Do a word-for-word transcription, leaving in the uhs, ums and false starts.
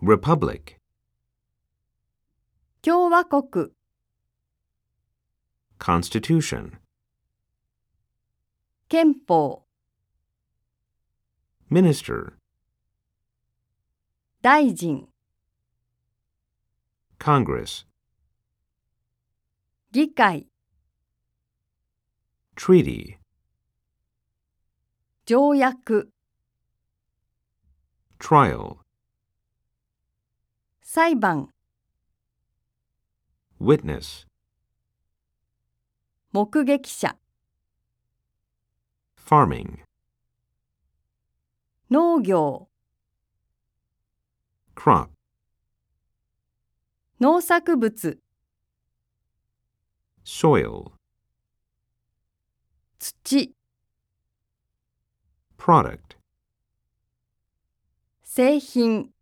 Republic. 共和国 Constitution. 憲法 Minister. 大臣 Congress. 議会 Treaty. 条約 Trial. 裁判 Witness. 目撃者 Farming. 農業 Crop. 農作物 Soil. 土 Product. 製品